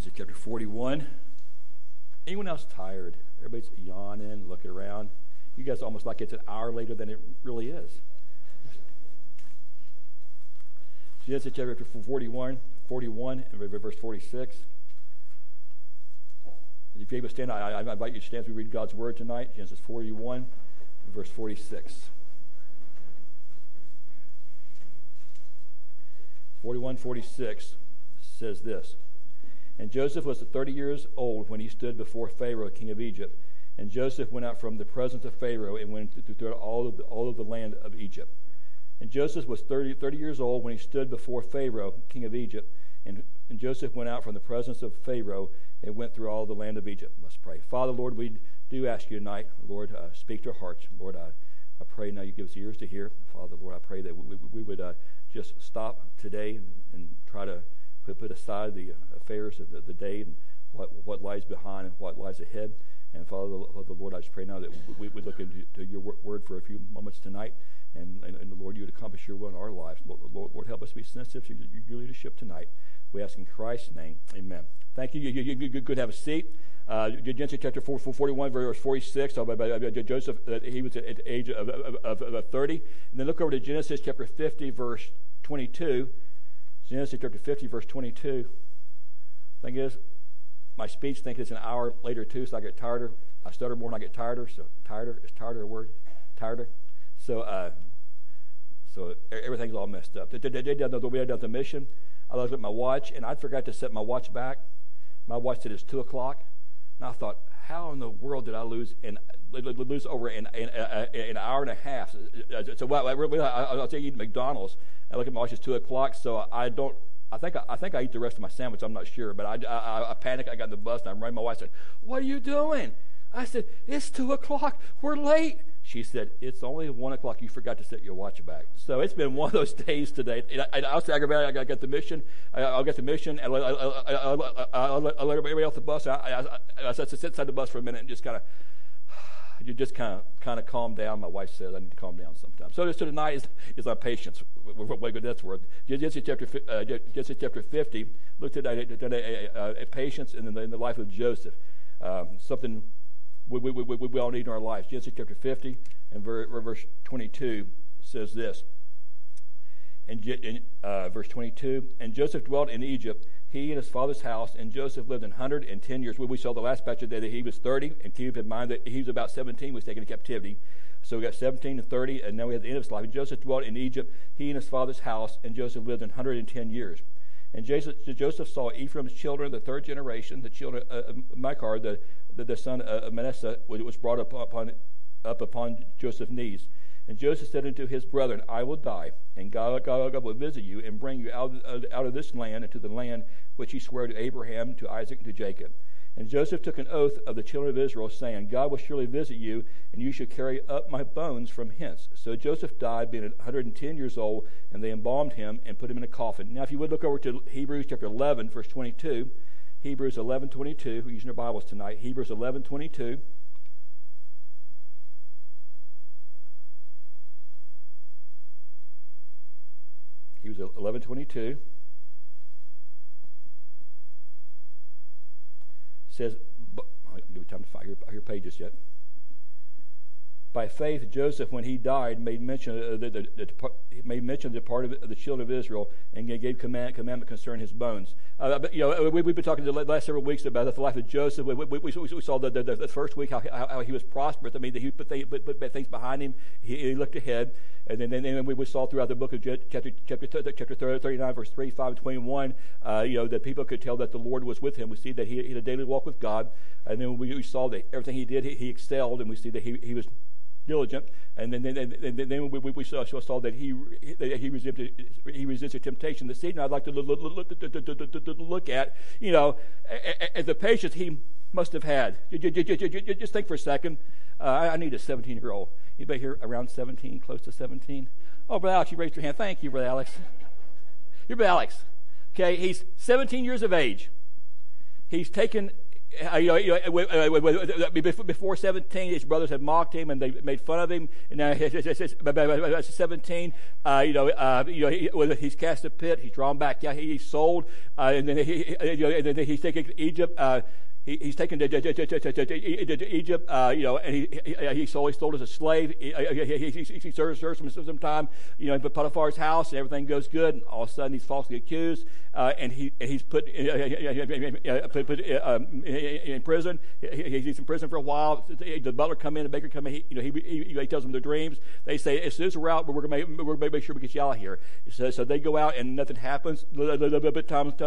Genesis chapter 41. Anyone else tired? Everybody's yawning, looking around. You guys almost like it's an hour later than it really is. Genesis chapter 41 and verse 46. If you're able to stand, I invite you to stand as we read God's word tonight. Genesis 41, verse 46. 41:46 says this. And Joseph was 30 years old when he stood before Pharaoh, king of Egypt. And Joseph went out from the presence of Pharaoh and went through all of the land of Egypt. And Joseph was 30 years old when he stood before Pharaoh, king of Egypt. And Joseph went out from the presence of Pharaoh and went through all the land of Egypt. Let's pray. Father, Lord, we do ask you tonight, Lord, speak to our hearts. Lord, I pray now you give us ears to hear. Father, Lord, I pray that we would just stop today and try to put aside the affairs of the day and what lies behind and what lies ahead. And Father, Lord, I just pray now that we would look into your word for a few moments tonight. And Lord, you would accomplish your will in our lives. Lord, help us be sensitive to your leadership tonight. We ask in Christ's name, amen. Thank you. You could have a seat. Genesis chapter 41, verse 46, talk about Joseph, he was at the age of 30. And then look over to Genesis chapter 50, verse 22. Genesis chapter 50, verse 22. Thing is, my speech think it's an hour later too, so I get tireder. I stutter more when I get tireder. So tireder is tireder a word? Tireder. So everything's all messed up. The day we had done the mission, I looked at my watch and I forgot to set my watch back. My watch said it's 2:00, and I thought, how in the world did I lose over an hour and a half? So I was eating McDonald's. I look at my watch; it's 2:00. So I don't. I think I eat the rest of my sandwich. I'm not sure, but I panicked. I got in the bus and I rang my wife. I said, "What are you doing?" I said, "It's 2:00. We're late." She said, "It's only 1:00. You forgot to set your watch back." So it's been one of those days today. I was aggravated. I got the mission. I'll get the mission, and I'll let everybody off the bus. I said to sit inside the bus for a minute and just kind of calm down. My wife says I need to calm down sometimes. So tonight is our patience. What good that's worth. Genesis chapter 50. Look today at patience in the life of Joseph. Something we all need in our lives. Genesis chapter 50 and verse 22 says this. Verse 22, and Joseph dwelt in Egypt, he and his father's house, and Joseph lived 110 years. We saw the last batch of that he was 30, and keep in mind that he was about 17 was taken into captivity. So we got 17 and 30, and now we have the end of his life. And Joseph dwelt in Egypt, he and his father's house, and Joseph lived 110 years. And Joseph saw Ephraim's children, the third generation, the children of Machir, the son of Manasseh, was brought up upon Joseph's knees. And Joseph said unto his brethren, I will die, and God will visit you and bring you out of this land into the land which he swore to Abraham, to Isaac, and to Jacob. And Joseph took an oath of the children of Israel, saying, God will surely visit you, and you shall carry up my bones from hence. So Joseph died, being 110 years old, and they embalmed him and put him in a coffin. Now, if you would look over to Hebrews chapter 11, verse 22. Hebrews 11:22. We're using our Bibles tonight. Hebrews 11:22. Hebrews 11:22. Says, I'll give you time to find your pages yet. By faith, Joseph, when he died, made mention of the part of the children of Israel and gave commandment concerning his bones. We've been talking the last several weeks about the life of Joseph. We saw the first week how he was prosperous. I mean, he put things behind him. He looked ahead, and then we saw throughout the book of chapter 39, verse 3, 5, and 21. That people could tell that the Lord was with him. We see that he had a daily walk with God, and then we saw that everything he did, he excelled, and we see that he was diligent, and then we saw that he resisted temptation. The Satan I'd like to look at, at the patience he must have had. Just think for a second. I need a 17-year-old. Anybody here around 17, close to 17? Oh, Brother Alex, you raised your hand. Thank you, Brother Alex. You're Brother Alex. Okay, he's 17 years of age. He's taken before 17, his brothers had mocked him and they made fun of him. And now, by 17, he's cast a pit. He's drawn back. Yeah, he's sold, and then he's taken to Egypt. He's taken to Egypt, and he's sold as a slave. He serves some time, in Potiphar's house, and everything goes good. And all of a sudden, he's falsely accused, and he's put in prison. He's in prison for a while. The butler come in, the baker come in. He tells them their dreams. They say, as soon as we're out, we're going to make sure we get you out of here. So they go out, and nothing happens. A little bit of time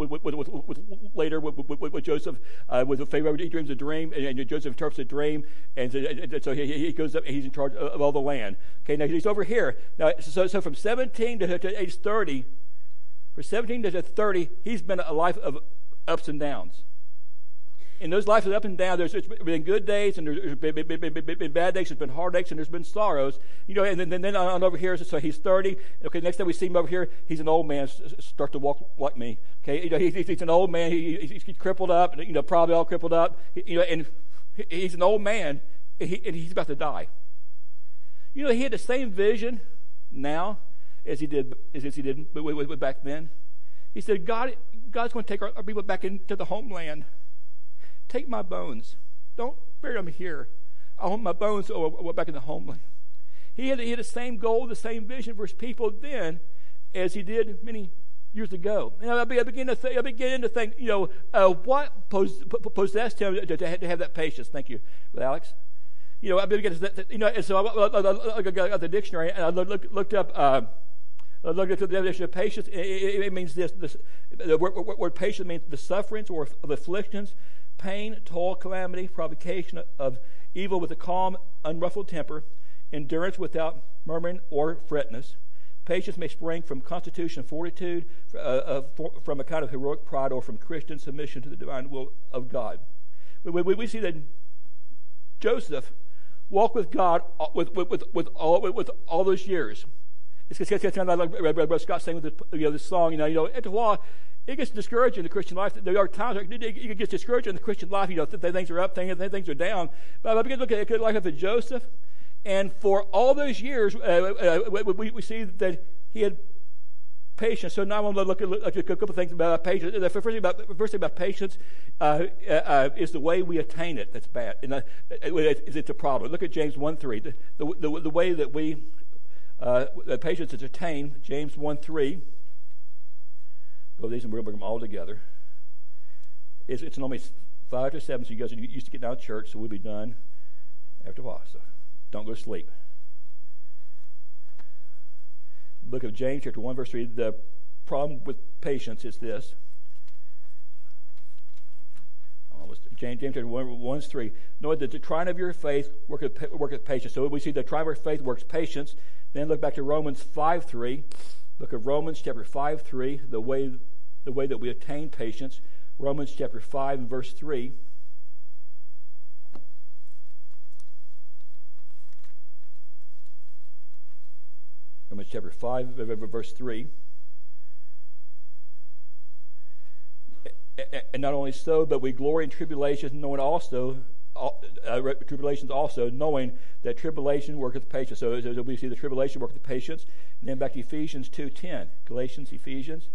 later with Joseph. With the Pharaoh, he dreams a dream, and Joseph interprets a dream, and so he goes up, and he's in charge of all the land. Okay, now he's over here. Now, so from 17 to age 30, for 17 to 30, he's been a life of ups and downs. In those lives of up and down, there's been good days, and there's been bad days, there's been heartaches, and there's been sorrows. And then on over here, so he's 30. Okay, next time we see him over here, he's an old man, start to walk like me. Okay, he's an old man. He's crippled up, probably all crippled up. And he's an old man, and he's about to die. He had the same vision now as he did back then. He said, God's going to take our people back into the homeland. Take my bones. Don't bury them here. I want my bones back in the homeland. He had the same goal, the same vision for his people then as he did many years ago. And I began to think, what possessed him to have that patience. Thank you, Alex. I began to, so I got the dictionary and I looked up. Look at the definition of patience. It means this. The word patience means the sufferings or of afflictions, pain, toil, calamity, provocation of evil with a calm, unruffled temper, endurance without murmuring or fretness. Patience may spring from constitutional fortitude, from a kind of heroic pride, or from Christian submission to the divine will of God. We see that Joseph walked with God with all those years. It's kind of like Brother Scott saying with this song. After a while, it gets discouraged in the Christian life. There are times it gets discouraged in the Christian life. Things are up, things are down. But I begin to look at the life of Joseph, and for all those years, we see that he had patience. So now I want to look at a couple of things about patience. The first thing about patience is the way we attain it that's bad. It's a problem. Look at James 1:3. The way that we patience is attained. James 1:3. Go these and we'll bring them all together. It's normally 5 to 7, so you guys are used to getting out of church, so we'll be done after a while. So don't go to sleep. Book of James, chapter 1, verse 3. The problem with patience is this. James chapter 1, 3. Know that the trying of your faith worketh patience. So we see the trying of our faith works patience. Then look back to Romans 5:3. Book of Romans chapter 5:3. The way that we attain patience. Romans chapter 5 and verse 3. Romans chapter 5 verse 3. And not only so, but we glory in tribulations, knowing that tribulation worketh patience. So we see the tribulation worketh patience. And then back to Ephesians 2:10. Ephesians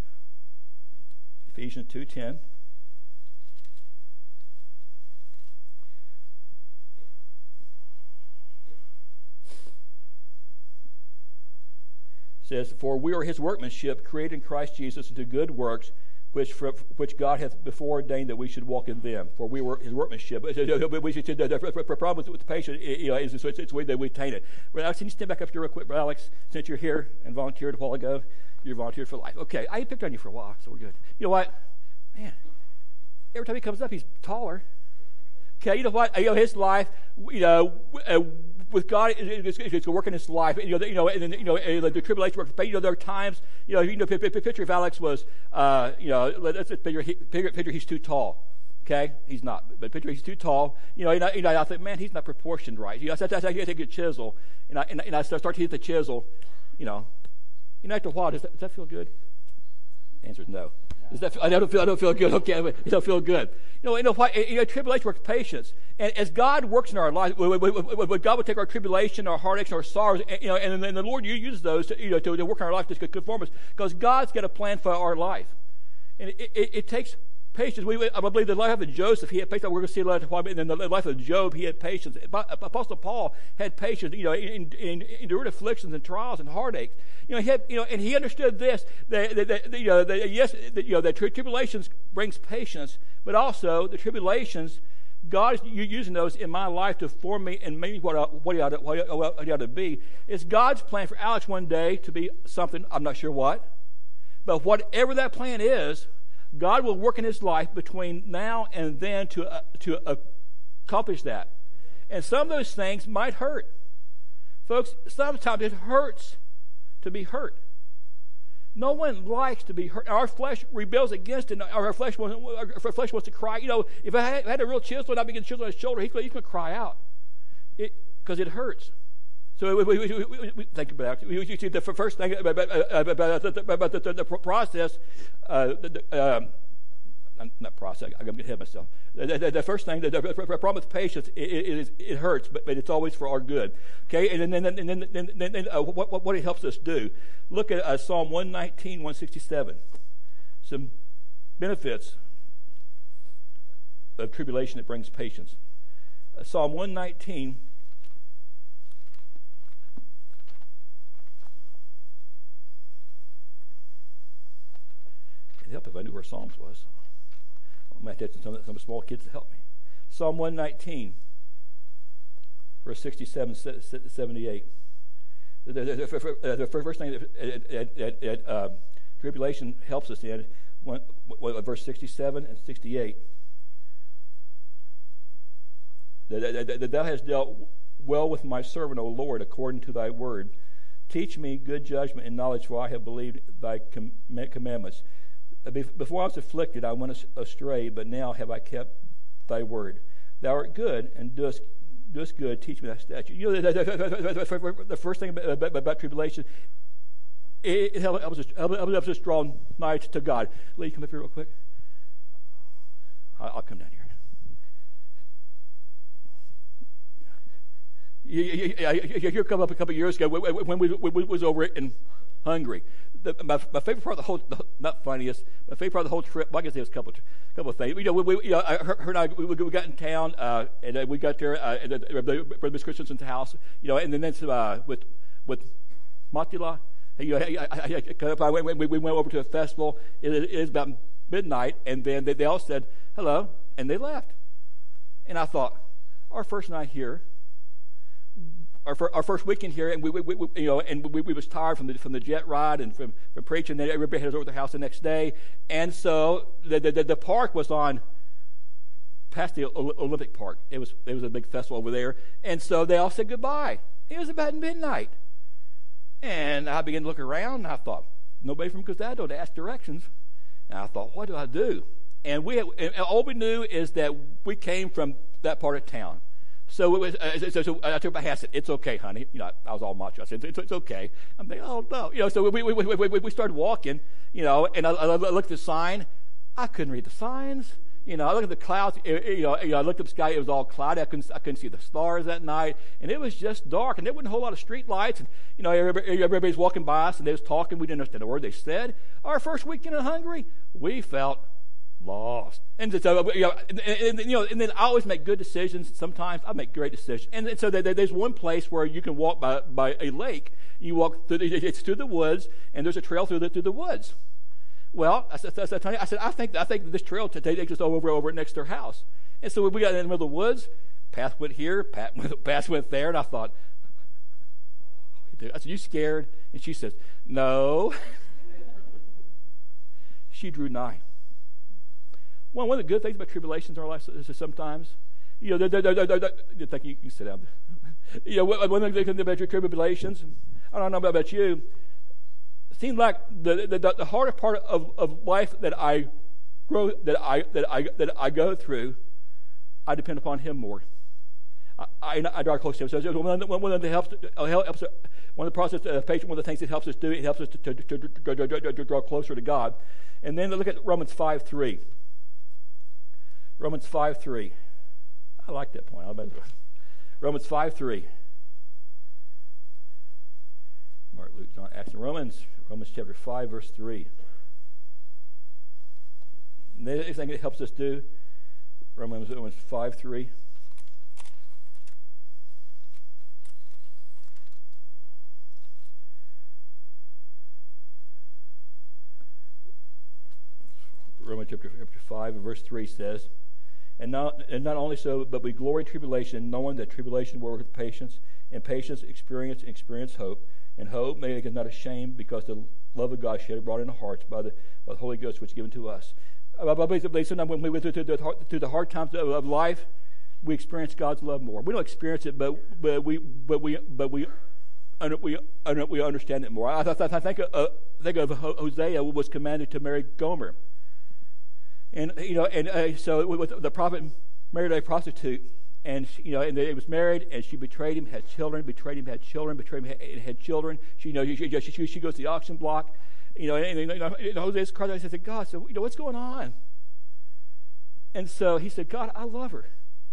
2:10. Says, for we are his workmanship, created in Christ Jesus into good works, which God hath before ordained that we should walk in them. For we were his workmanship. The problem with the patient is it's the way that we attain it. Well, Alex, can you stand back up here real quick? But Alex, since you're here and volunteered a while ago, you're volunteered for life. Okay, I picked on you for a while, so we're good. You know what? Man, every time he comes up, he's taller. Okay, you know what? His life, with God, it's working his life. And the tribulation works. There are times, picture if Alex was, let's picture he's too tall. Okay, he's not. But picture he's too tall. I think, man, he's not proportioned right. I take a chisel, and I start to hit the chisel. After a while, does that feel good? The answer is no. I don't feel good. Okay, I don't feel good. Why? Tribulation works patience, and as God works in our lives, when God would take our tribulation, our heartaches, our sorrows, and the Lord uses those to work in our life to conform us, because God's got a plan for our life, and it takes patience. I believe the life of Joseph, he had patience. We're going to see later, and then the life of Job, he had patience. Apostle Paul had patience. Endured afflictions and trials and heartaches. And he understood this. That tribulations brings patience, but also the tribulations, God is using those in my life to form me and make me what he ought to be. It's God's plan for Alex one day to be something, I'm not sure what, but whatever that plan is, God will work in his life between now and then to accomplish that. And some of those things might hurt. Folks, sometimes it hurts to be hurt. No one likes to be hurt. Our flesh rebels against it. Our flesh wants to cry. If I had a real chisel and I began to chisel on his shoulder, he's going to cry out because it hurts. So we think about it. You see, the first thing about the process, not process, I'm going to get ahead of myself. The first thing, the problem with patience, it hurts, but it's always for our good. Okay, and then what it helps us do. Look at Psalm 119, 167. Some benefits of tribulation that brings patience. Psalm 119. It'd help if I knew where Psalms was. I might have some small kids to help me. Psalm 119, verse 67, 78. The first thing that tribulation helps us in, verse 67 and 68. That thou hast dealt well with my servant, O Lord, according to thy word. Teach me good judgment and knowledge, for I have believed thy commandments. Before I was afflicted, I went astray, but now have I kept thy word. Thou art good and doest good. Teach me thy statute. The first thing about tribulation, it helps us draw nigh to God. Lee, come up here real quick. I'll come down here. You come up a couple of years ago when we was over in Hungary. My favorite part of the whole, not funniest, my favorite part of the whole trip, well, I guess there was a couple of things. Her and I, we got in town, and we got there at Brother Christensen's house, and then with Matila, we went over to a festival. It is about midnight, and then they all said hello, and they left. And I thought, our first night here, our first weekend here, and we was tired from the jet ride and from preaching. Then everybody headed over to the house the next day, and so the park was on past the Olympic Park. It was a big festival over there, and so they all said goodbye. It was about midnight, and I began to look around, and I thought, nobody from Cruzado to ask directions, and I thought, what do I do? And all we knew is that we came from that part of town. So it was. So I took my hat and said, "It's okay, honey." I was all macho. I said, "It's okay." I'm thinking, "Oh no," So we started walking, and I looked at the sign. I couldn't read the signs. I looked at the clouds. I looked at the sky. It was all cloudy. I couldn't see the stars that night, and it was just dark. And there wasn't a whole lot of street lights. And everybody's walking by us, and they was talking. We didn't understand a word they said. Our first weekend in Hungary, we felt lost. And so, and then I always make good decisions. Sometimes I make great decisions. And so there's one place where you can walk by a lake. You walk through, it's through the woods, and there's a trail through the woods. Well, I said, I think this trail takes us over next to their house. And so we got in the middle of the woods. Path went here, path went there, and I thought, I said, "You scared?" And she says, "No." She drew nigh. One of the good things about tribulations in our lives is sometimes, you can sit down. One of the good things about your tribulations, I don't know about you, it seems like the harder part of life that I go through, I depend upon Him more. I draw close to Him. So one of the process of patience, one of the things it helps us do, it helps us to draw closer to God. And then look at Romans 5:3. Romans 5:3. I like that point. Romans 5:3. Mark, Luke, John, Acts, and Romans chapter 5, verse 3. Anything it helps us do? Romans 5:3. Romans chapter 5, verse 3 says, and not only so, but we glory in tribulation, knowing that tribulation worketh patience, and patience experience hope, and hope make us not ashamed, because the love of God shed abroad in our hearts by the Holy Ghost which is given to us. Sometimes when we go through the hard times of life, we experience God's love more. We don't experience it, but we understand it more. I think of Hosea was commanded to marry Gomer. And so with the prophet married a prostitute, and it was married, and she betrayed him, had children, betrayed him, had children, betrayed him, had children. She goes to the auction block, and Hosea's cried out and said, God, so what's going on? And so he said, God, I love her.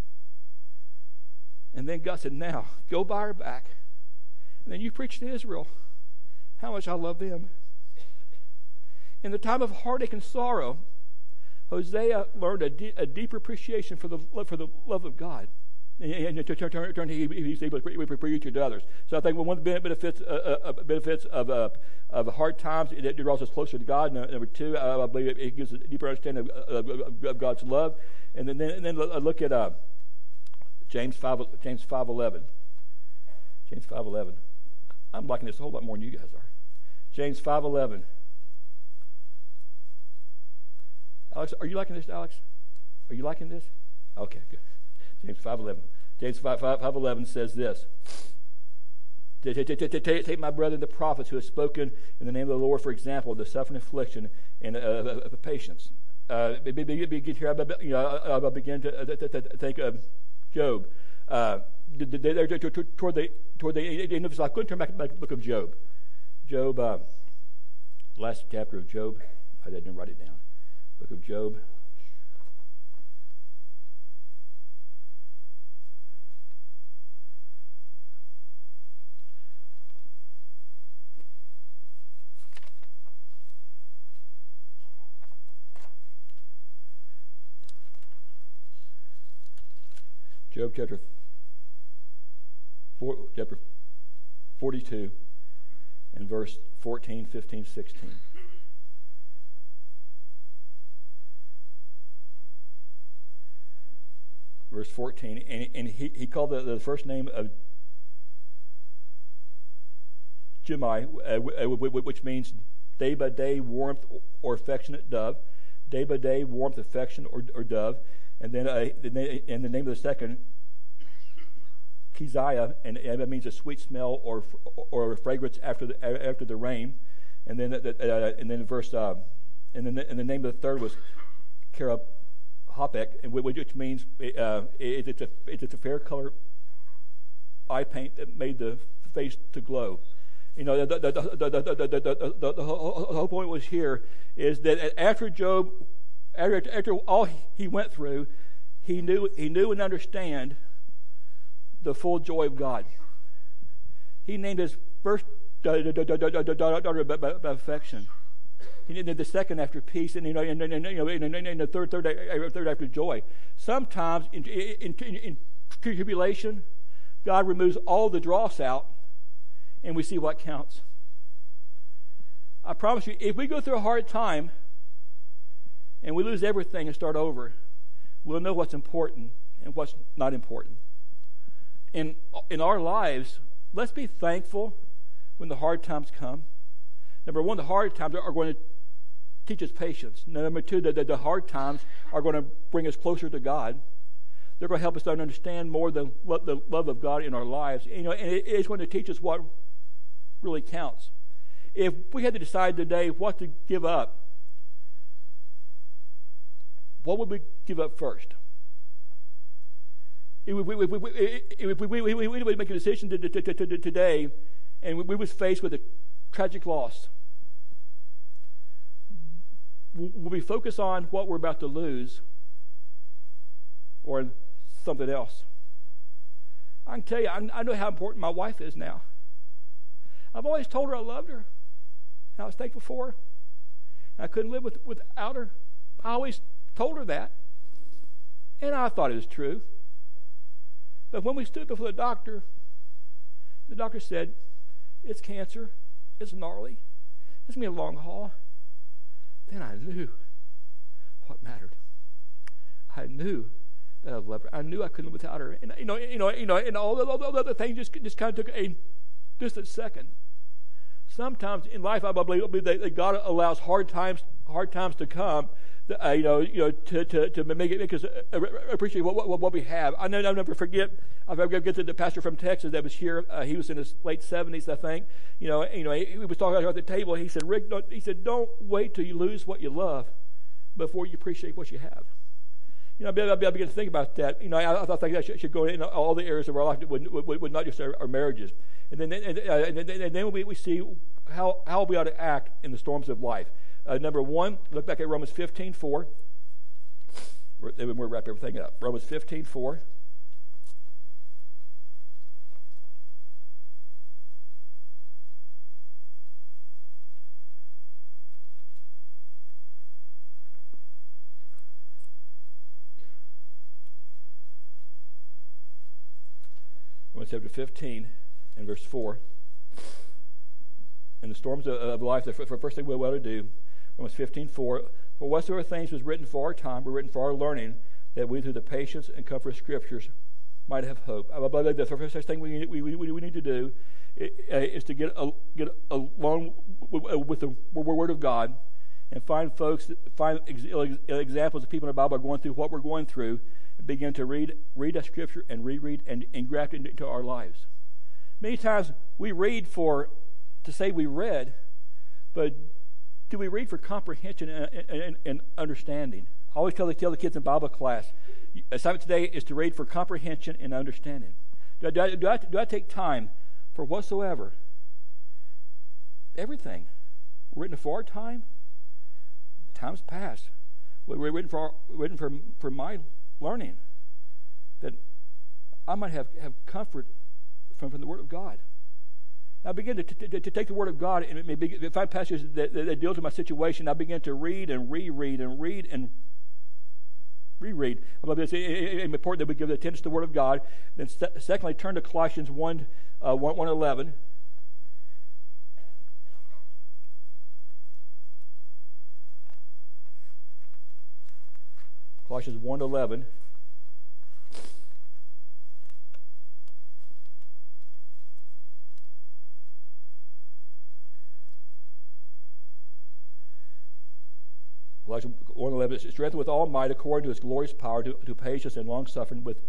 And then God said, now go buy her back, and then you preach to Israel how much I love them. In the time of heartache and sorrow, Hosea learned a deeper appreciation for the love of God, and he's able to preach it to others. So I think one of the benefits of hard times, it draws us closer to God. Number two, I believe it gives a deeper understanding of God's love. And then look at James 5:11. James 5:11. I'm liking this a whole lot more than you guys are. James 5:11. Alex, are you liking this, Alex? Are you liking this? Okay, good. James 5:11. James 5:11 says this. Take my brethren the prophets who have spoken in the name of the Lord, for example, the suffering, affliction, and patience. I'll begin to think of Job. Toward the end of his life, I couldn't turn back to the book of Job. Job, last chapter of Job. I didn't write it down. Book of Job. Job chapter 42 and verse 14, 15, 16. Verse 14, and he called the first name of Jemai, which means day by day warmth or affectionate dove. Day by day warmth, affection, or dove. And then the name of the second, Keziah, and that means a sweet smell or a fragrance after the rain. And then verse and the name of the third was Hopek, which means it's a fair color eye paint that made the face to glow. The whole point was here is that after Job, after all he went through, he knew and understand the full joy of God. He named his first daughter by affection. He named the second after peace, and the third after joy. Sometimes in tribulation, God removes all the dross out, and we see what counts. I promise you, if we go through a hard time and we lose everything and start over, we'll know what's important and what's not important. In our lives, let's be thankful when the hard times come. Number one, the hard times are going to teach us patience. Number two, the hard times are going to bring us closer to God. They're going to help us to understand more the love of God in our lives. And it's going to teach us what really counts. If we had to decide today what to give up, what would we give up first? If we would make a decision today, and we was faced with a tragic loss, will we focus on what we're about to lose or in something else? I can tell you, I know how important my wife is now. I've always told her I loved her. And I was thankful for her. And I couldn't live without her. I always told her that. And I thought it was true. But when we stood before the doctor said, it's cancer. It's gnarly. It's going to be a long haul. Then I knew what mattered. I knew that I loved her. I knew I couldn't live without her. And and all the other things just kind of took just a second. Sometimes in life, I believe that God allows hard times to come, to make us appreciate what we have. I'll never forget. I'll never forget the pastor from Texas that was here. He was in his late 70s, I think. He was talking at the table. He said, "Rick, don't wait till you lose what you love before you appreciate what you have." I began to think about that. I thought that should go in all the areas of our life, would not just our marriages. And then we see how we ought to act in the storms of life. Number one, look back at Romans 15:4. We'll wrap everything up. Romans 15:4. Romans chapter 15 and verse 4. In the storms of life, the first thing we ought to do, Romans 15:4, for whatsoever things was written for our time were written for our learning, that we through the patience and comfort of Scriptures might have hope. I believe the first thing we need to do is to get along with the Word of God and find examples of people in the Bible going through what we're going through, and begin to read that Scripture and reread and graft it into our lives. Many times we read to say we read, but do we read for comprehension and understanding? I always tell the kids in Bible class, assignment today is to read for comprehension and understanding. Do I take time for whatsoever? Everything. Written for our time? Times past. We're written for my learning. That I might have comfort from the Word of God. I begin to take the Word of God and find passages that deal with my situation. I begin to read and reread and read and reread. I believe it's important that we give attention to the Word of God. Then secondly, turn to Colossians 1:11. Colossians 1:11. Colossians 1:11, strengthened with all might according to His glorious power to patience and long suffering with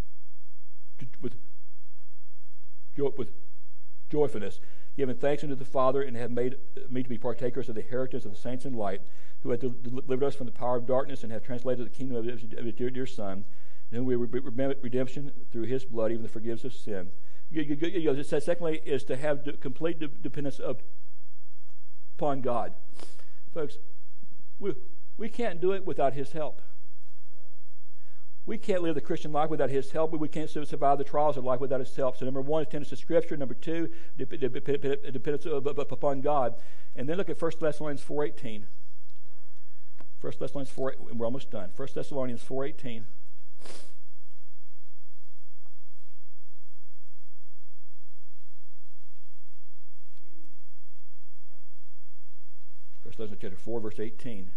joyfulness, giving thanks unto the Father, and have made me to be partakers of the inheritance of the saints in light, who have delivered us from the power of darkness and have translated the kingdom of His dear Son, in whom we remember redemption through His blood, even the forgiveness of sin. It says, secondly, is to have complete dependence upon God. Folks, we can't do it without His help. We can't live the Christian life without His help. We can't survive the trials of life without His help. So number one, attendance to Scripture. Number two, dependence upon God. And then look at 1 Thessalonians 4:18. 1 Thessalonians 4, and we're almost done. 1 Thessalonians 4:18. 1 Thessalonians chapter 4, verse 18.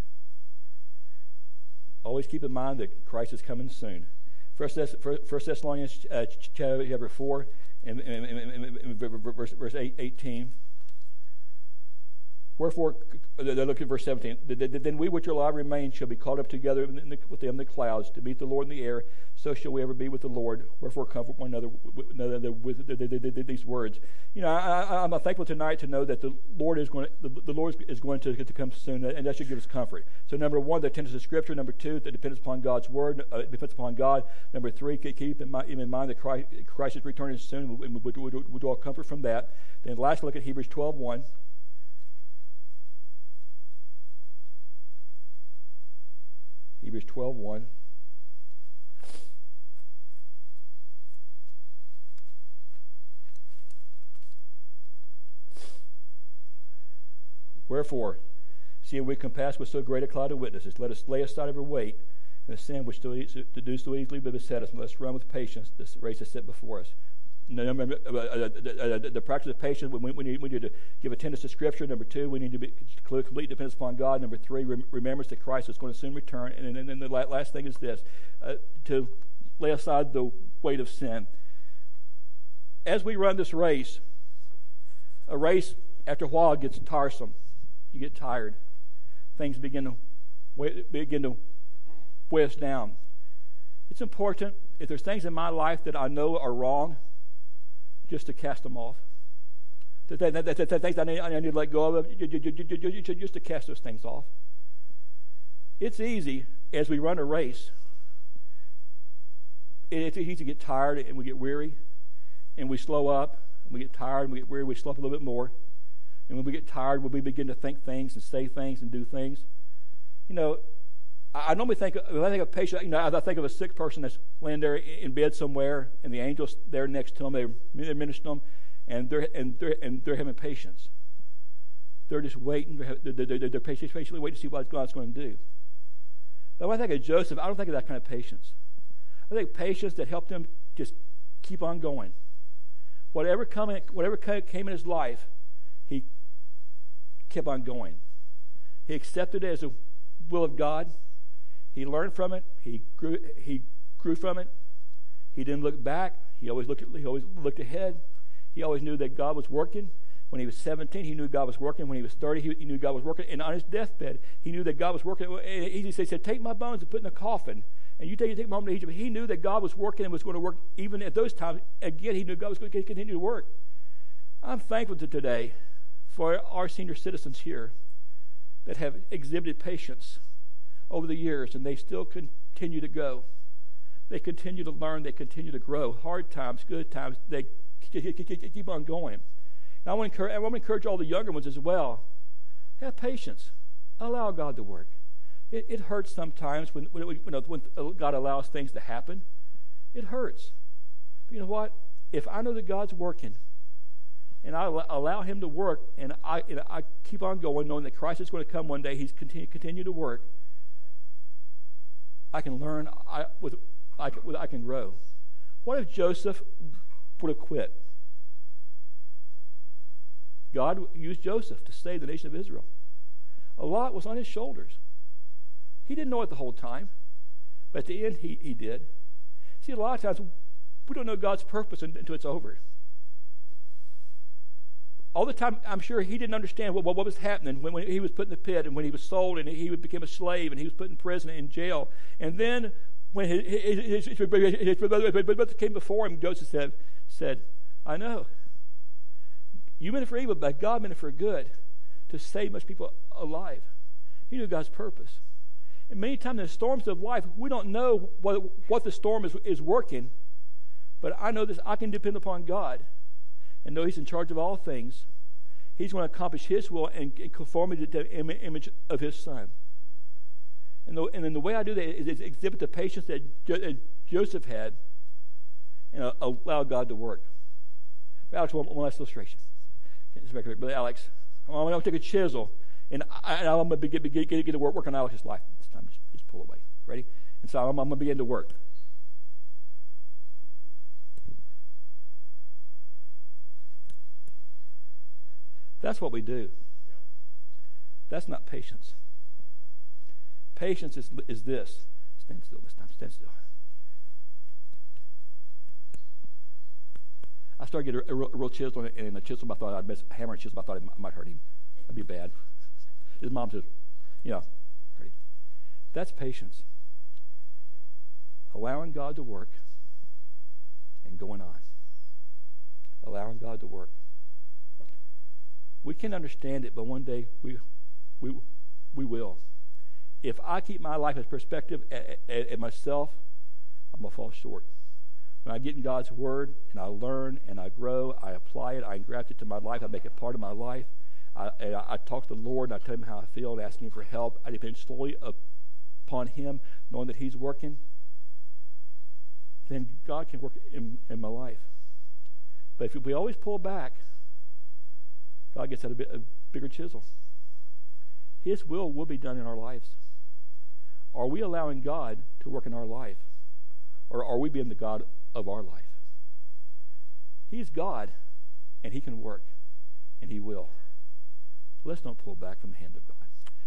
Always keep in mind that Christ is coming soon. 1 Thessalonians chapter 4 and verse 18. Wherefore, look at verse 17. Then we which are alive remain shall be caught up together with them in the clouds to meet the Lord in the air. So shall we ever be with the Lord. Wherefore, comfort one another with these words. I'm thankful tonight to know that the Lord is going to come soon, and that should give us comfort. So, number one, the attendance to Scripture. Number two, that depends upon God's Word, depends upon God. Number three, keep in mind that Christ is returning soon, and we draw comfort from that. Then, last, look at Hebrews 12:1. Hebrews 12:1. Wherefore, seeing we compass with so great a cloud of witnesses, let us lay aside every weight and the sin which do so easily beset us, and let us run with patience this race that's set before us. Number, the practice of patience, we need to give attendance to Scripture. Number 2, we need to be complete dependence upon God. Number 3, remembrance that Christ is going to soon return. And then the last thing is this, to lay aside the weight of sin. As we run this race, a race after a while gets tiresome. You get tired. Things begin to weigh us down. It's important, if there's things in my life that I know are wrong, just to cast them off. The things I need to let go of, just to cast those things off. It's easy as we run a race. It's easy to get tired and we get weary, and we slow up, and we get tired and we get weary, we slow up a little bit more. And when we get tired, we begin to think things and say things and do things. You know, I normally think, when I think of patient, I think of a sick person that's laying there in bed somewhere, and the angel's there next to them. They're ministering them, and they're having patience. They're just waiting. They're patiently waiting to see what God's going to do. But when I think of Joseph, I don't think of that kind of patience. I think patience that helped him just keep on going. Whatever came in his life, he kept on going. He accepted it as a will of God. He learned from it. He grew from it. He didn't look back. He always looked ahead. He always knew that God was working. When he was 17, he knew God was working. When he was 30, he knew God was working. And on his deathbed, he knew that God was working. He said, "Take my bones and put in a coffin, and you take them home to Egypt." He knew that God was working and was going to work even at those times. Again, he knew God was going to continue to work. I'm thankful today for our senior citizens here that have exhibited patience over the years, and they still continue to go. They continue to learn. They continue to grow. Hard times, good times, they keep on going. And I want to encourage all the younger ones as well. Have patience. Allow God to work. It hurts sometimes when God allows things to happen. It hurts. But you know what? If I know that God's working, and I allow Him to work, and I keep on going, knowing that Christ is going to come one day, He's continue to work, I can learn, I can grow. What if Joseph would have quit? God used Joseph to save the nation of Israel. A lot was on his shoulders. He didn't know it the whole time, but at the end he did. See, a lot of times we don't know God's purpose until it's over. All the time, I'm sure he didn't understand what was happening when he was put in the pit, and when he was sold, and he became a slave, and he was put in prison and in jail. And then when his brother came before him, Joseph said, "I know. You meant it for evil, but God meant it for good, to save much people alive." He knew God's purpose. And many times in the storms of life, we don't know what the storm is working, but I know this: I can depend upon God and know He's in charge of all things. He's going to accomplish His will and conform me to the image of His Son. And then the way I do that is exhibit the patience that Joseph had and allow God to work. Alex, one last illustration. Brother Alex, I'm going to take a chisel, and I'm going to get to work on Alex's life this time. Just pull away. Ready? And so I'm going to begin to work. That's what we do. That's not patience. Patience is this. Stand still this time. Stand still. I started getting a real chisel, and a chisel, I thought I'd miss a hammer and chisel. I thought it might hurt him. That'd be bad. His mom says, ready. That's patience. Allowing God to work and going on. Allowing God to work. We can't understand it, but one day we will. If I keep my life as perspective at myself, I'm going to fall short. When I get in God's Word and I learn and I grow, I apply it, I engraft it to my life, I make it part of my life. I talk to the Lord and I tell Him how I feel and ask Him for help. I depend solely upon him, knowing that he's working, then God can work in my life. But if we always pull back, God gets out a bigger chisel. His will be done in our lives. Are we allowing God to work in our life? Or are we being the God of our life? He's God, and he can work, and he will. Let's not pull back from the hand of God.